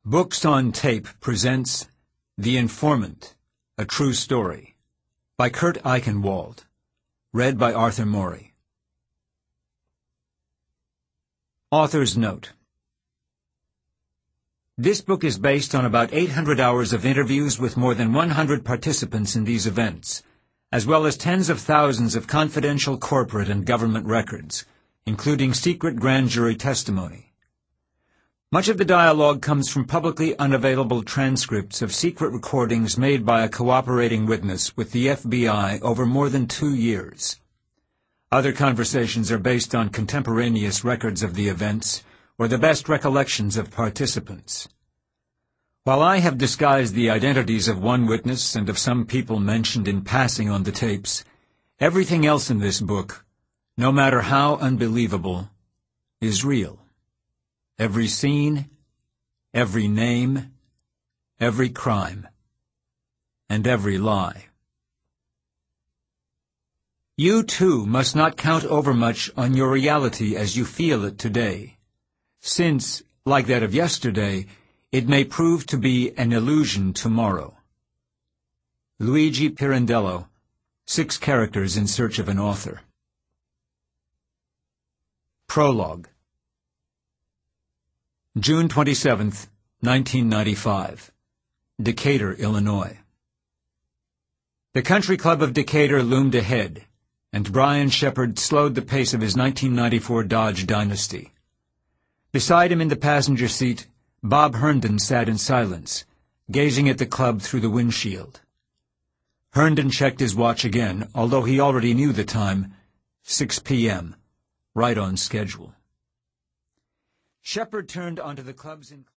Books on Tape presents The Informant, A True Story by Kurt Eichenwald, read by Arthur Morey. Author's Note. This book is based on about 800 hours of interviews with more than 100 participants in these events, as well as tens of thousands of confidential corporate and government records, including secret grand jury testimony. Much of the dialogue comes from publicly unavailable transcripts of secret recordings made by a cooperating witness with the FBI over more than 2 years. Other conversations are based on contemporaneous records of the events or the best recollections of participants. While I have disguised the identities of one witness and of some people mentioned in passing on the tapes, everything else in this book, no matter how unbelievable, is real. Every scene, every name, every crime, and every lie. You, too, must not count overmuch on your reality as you feel it today, since, like that of yesterday, it may prove to be an illusion tomorrow. Luigi Pirandello, 6 Characters in Search of an Author. Prologue. June 27, 1995. Decatur, Illinois. The Country Club of Decatur loomed ahead, and Brian Shepard slowed the pace of his 1994 Dodge Dynasty. Beside him in the passenger seat, Bob Herndon sat in silence, gazing at the club through the windshield. Herndon checked his watch again, although he already knew the time, 6 p.m., right on schedule. Shepard turned onto the club's